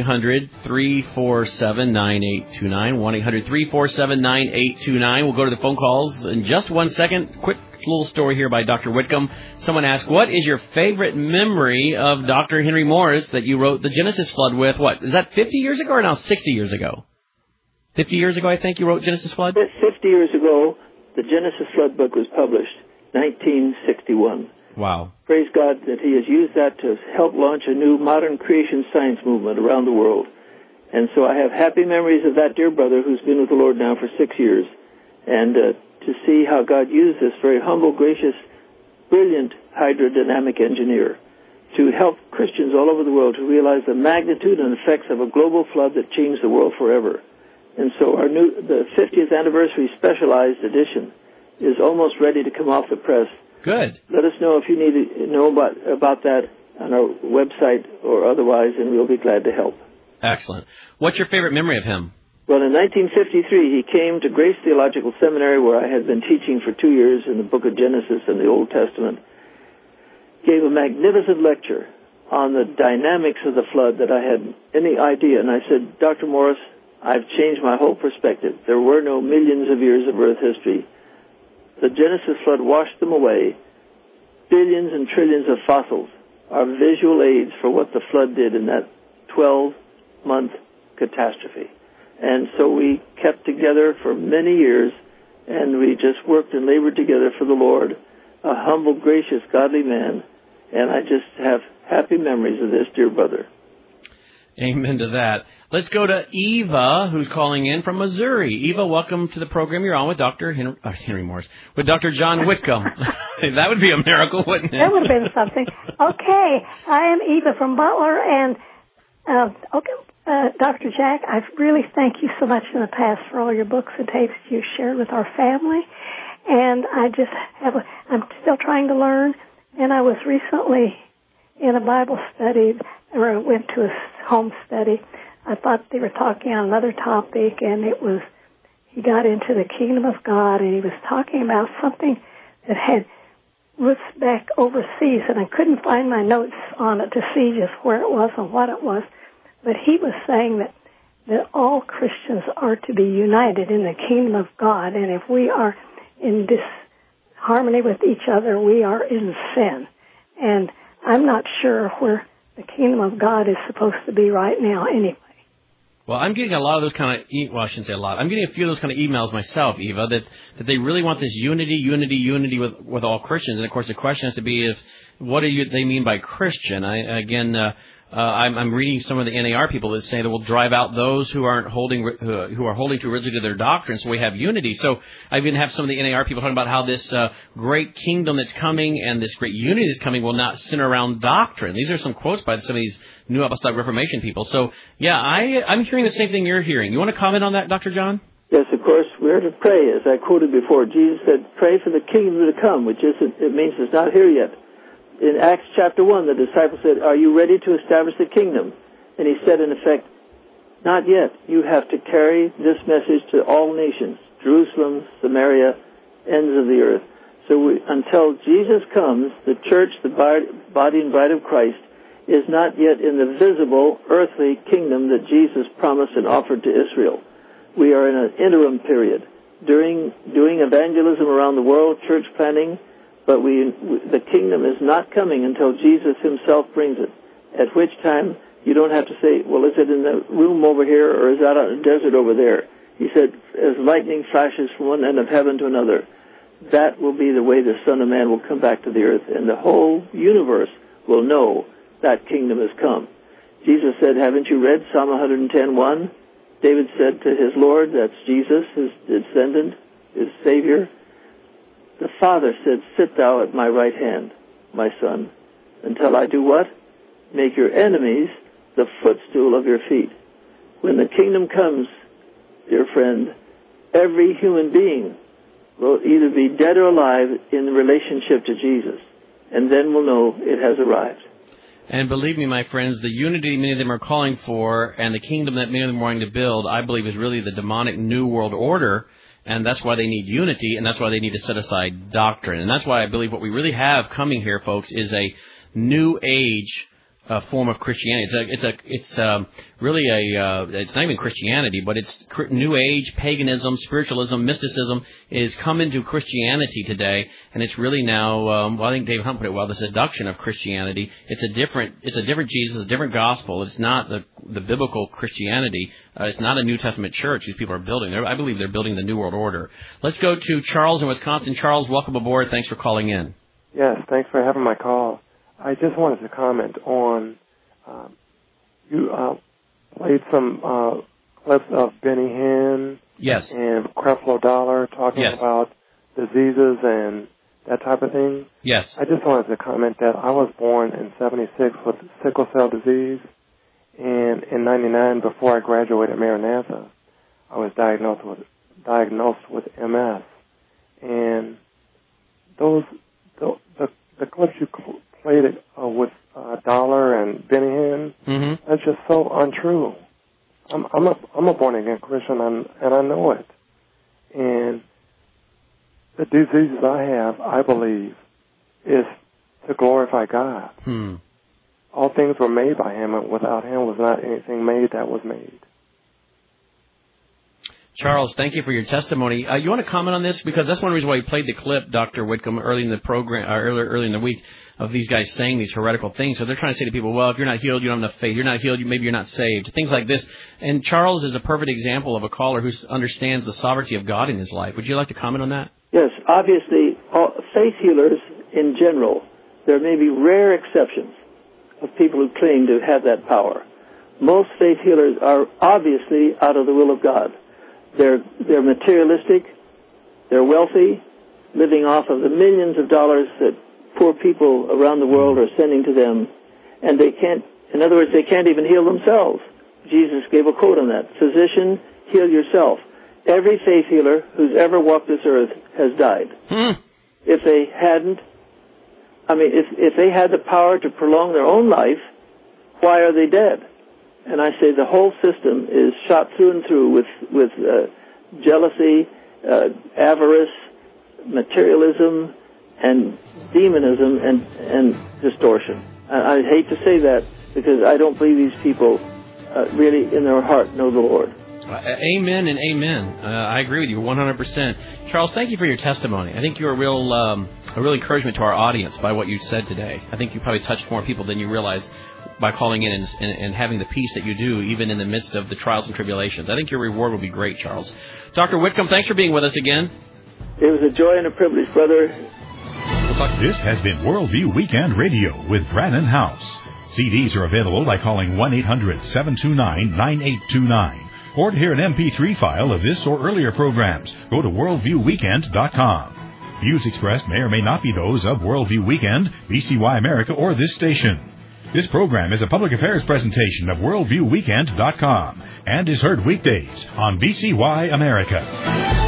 1-800-347-9829. 1-800-347-9829. We'll go to the phone calls in just 1 second. Quick little story here by Dr. Whitcomb. Someone asked, what is your favorite memory of Dr. Henry Morris that you wrote the Genesis Flood with? What, is that 50 years ago or now 60 years ago? 50 years ago, I think, you wrote Genesis Flood? 50 years ago, the Genesis Flood book was published, 1961. Wow. Praise God that He has used that to help launch a new modern creation science movement around the world. And so I have happy memories of that dear brother who's been with the Lord now for 6 years. And to see how God used this very humble, gracious, brilliant hydrodynamic engineer to help Christians all over the world to realize the magnitude and effects of a global flood that changed the world forever. And so the 50th anniversary specialized edition is almost ready to come off the press. Good. Let us know if you need to know about that on our website or otherwise, and we'll be glad to help. Excellent. What's your favorite memory of him? Well, in 1953, he came to Grace Theological Seminary, where I had been teaching for 2 years in the book of Genesis and the Old Testament, gave a magnificent lecture on the dynamics of the flood that I had any idea. And I said, Dr. Morris, I've changed my whole perspective. There were no millions of years of Earth history. The Genesis flood washed them away. Billions and trillions of fossils are visual aids for what the flood did in that 12-month catastrophe. And so we kept together for many years, and we just worked and labored together for the Lord, a humble, gracious, godly man, and I just have happy memories of this dear brother. Amen to that. Let's go to Eva, who's calling in from Missouri. Eva, welcome to the program. You're on with Dr. Henry Morris, with Dr. John Whitcomb. That would be a miracle, wouldn't it? That would have been something. Okay, I am Eva from Butler, and Dr. Jack, I really thank you so much in the past for all your books and tapes you've shared with our family, and I'm still trying to learn, and I was recently in a Bible study, or I went to a home study. I thought they were talking on another topic, and he got into the kingdom of God, and he was talking about something that had roots back overseas, and I couldn't find my notes on it to see just where it was and what it was. But he was saying that all Christians are to be united in the kingdom of God, and if we are in disharmony with each other, we are in sin. And I'm not sure where the kingdom of God is supposed to be right now anyway. Well, I'm getting a lot of those kind of, I shouldn't say a lot. I'm getting a few of those kind of emails myself, Eva, that they really want this unity with all Christians. And, of course, the question has to be what do they mean by Christian? I'm reading some of the NAR people that say that we'll drive out those who are holding too rigidly to their doctrine, so we have unity. So I even have some of the NAR people talking about how this great kingdom that's coming and this great unity that's coming will not center around doctrine. These are some quotes by some of these New Apostolic Reformation people. So, yeah, I'm hearing the same thing you're hearing. You want to comment on that, Dr. John? Yes, of course. We're to pray, as I quoted before. Jesus said, pray for the kingdom to come, which it means it's not here yet. In Acts chapter 1, the disciples said, are you ready to establish the kingdom? And he said, in effect, not yet. You have to carry this message to all nations, Jerusalem, Samaria, ends of the earth. So until Jesus comes, the church, the body and bride of Christ, is not yet in the visible earthly kingdom that Jesus promised and offered to Israel. We are in an interim period. Doing evangelism around the world, church planting, but the kingdom is not coming until Jesus himself brings it, at which time you don't have to say, well, is it in the room over here or is that out in the desert over there? He said, as lightning flashes from one end of heaven to another, that will be the way the Son of Man will come back to the earth, and the whole universe will know that kingdom has come. Jesus said, haven't you read Psalm 110:1? David said to his Lord, that's Jesus, his descendant, his Savior, the Father said, sit thou at my right hand, my Son, until I do what? Make your enemies the footstool of your feet. When the kingdom comes, dear friend, every human being will either be dead or alive in relationship to Jesus, and then we'll know it has arrived. And believe me, my friends, the unity many of them are calling for and the kingdom that many of them are wanting to build, I believe, is really the demonic New World Order. And that's why they need unity, and that's why they need to set aside doctrine. And that's why I believe what we really have coming here, folks, is a new age form of Christianity. It's not even Christianity, but it's New Age, paganism, spiritualism, mysticism is come into Christianity today, and it's really now. I think David Hunt put it well: the seduction of Christianity. It's a different Jesus, a different gospel. It's not the biblical Christianity. It's not a New Testament church these people are building. I believe they're building the New World Order. Let's go to Charles in Wisconsin. Charles, welcome aboard. Thanks for calling in. Yes, thanks for having my call. I just wanted to comment on, you played some clips of Benny Hinn yes. and Creflo Dollar talking yes. about diseases and that type of thing. Yes. I just wanted to comment that I was born in 76 with sickle cell disease, and in 99, before I graduated Maranatha, I was diagnosed with MS. And the clips you played with Dollar and Benny Hinn, mm-hmm. that's just so untrue. I'm a born again Christian, and I know it. And the diseases I have, I believe, is to glorify God. All things were made by Him, and without Him was not anything made that was made. Charles, thank you for your testimony. You want to comment on this? Because that's one reason why we played the clip, Dr. Whitcomb, early in the program, early in the week, of these guys saying these heretical things. So they're trying to say to people, well, if you're not healed, you don't have enough faith. You're not healed, maybe you're not saved. Things like this. And Charles is a perfect example of a caller who understands the sovereignty of God in his life. Would you like to comment on that? Yes, obviously, faith healers in general, there may be rare exceptions of people who claim to have that power. Most faith healers are obviously out of the will of God. They're materialistic, they're wealthy, living off of the millions of dollars that poor people around the world are sending to them, and they can't even heal themselves. Jesus gave a quote on that: "Physician, heal yourself." Every faith healer who's ever walked this earth has died. If they hadn't, if they had the power to prolong their own life, why are they dead? And I say the whole system is shot through and through with jealousy, avarice, materialism, and demonism and distortion. I hate to say that because I don't believe these people really in their heart know the Lord. Amen and amen. I agree with you 100%. Charles, thank you for your testimony. I think you're a real encouragement to our audience by what you said today. I think you probably touched more people than you realize by calling in and having the peace that you do, even in the midst of the trials and tribulations. I think your reward will be great, Charles. Dr. Whitcomb, thanks for being with us again. It was a joy and a privilege, brother. This has been Worldview Weekend Radio with Brannon House. CDs are available by calling 1-800-729-9829. Or to hear an MP3 file of this or earlier programs, go to worldviewweekend.com. Views expressed may or may not be those of Worldview Weekend, BCY America, or this station. This program is a public affairs presentation of worldviewweekend.com and is heard weekdays on BCY America.